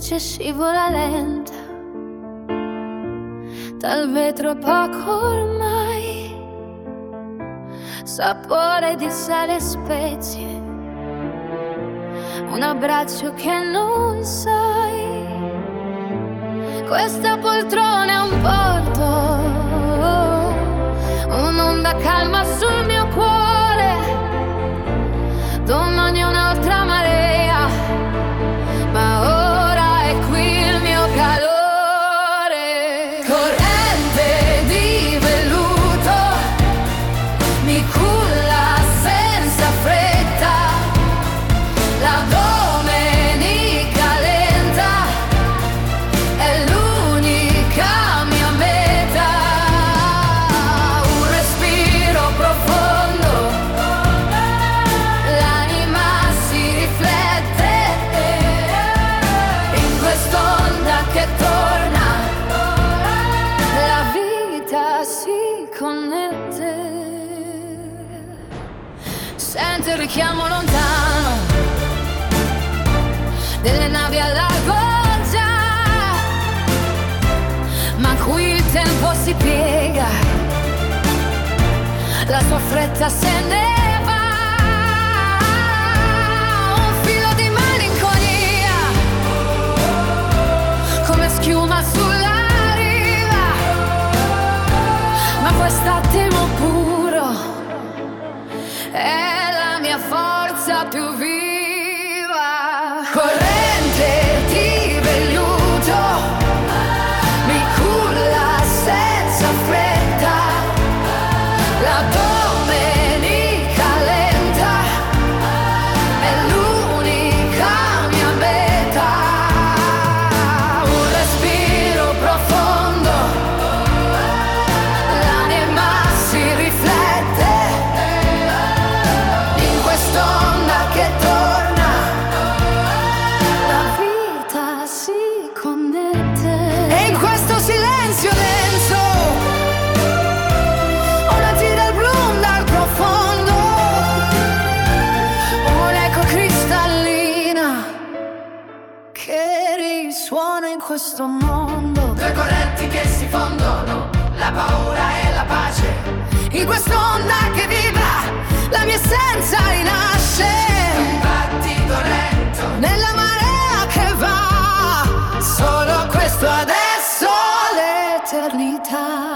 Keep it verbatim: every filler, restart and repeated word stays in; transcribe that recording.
luce scivola lenta dal vetro poco ormai, sapore di sale e spezie, un abbraccio che non sai. Questa poltrona è un porto, un'onda calma sul mio cuore, domani un'altra marea, ma ora è qui il mio calore. Corrente di velluto mi culla senza fretta, la domenica lenta è l'unica mia meta. Un respiro profondo, l'anima si riflette in quest'onda che torna, la vita si connette. Sento il richiamo lontano delle navi a largo già, ma qui il tempo si piega, la sua fretta se ne va. Un filo di malinconia, come schiuma sulla riva, ma quest'attimo puro è la mia forza più viva. Corrente di velluto mi culla senza fretta, la domenica lenta è l'unica mia meta. Un respiro profondo, l'anima si riflette in quest'onda che torna, la vita si connette. E in questo silenzio denso ondati dal blu, dal profondo, un'eco cristallina che risuona in questo mondo. Due correnti che si fondono, la paura e la pace, In quest'onda che vibra la mia essenza rinasce, un battito lento nella marea che va, solo questo adesso l'eternità.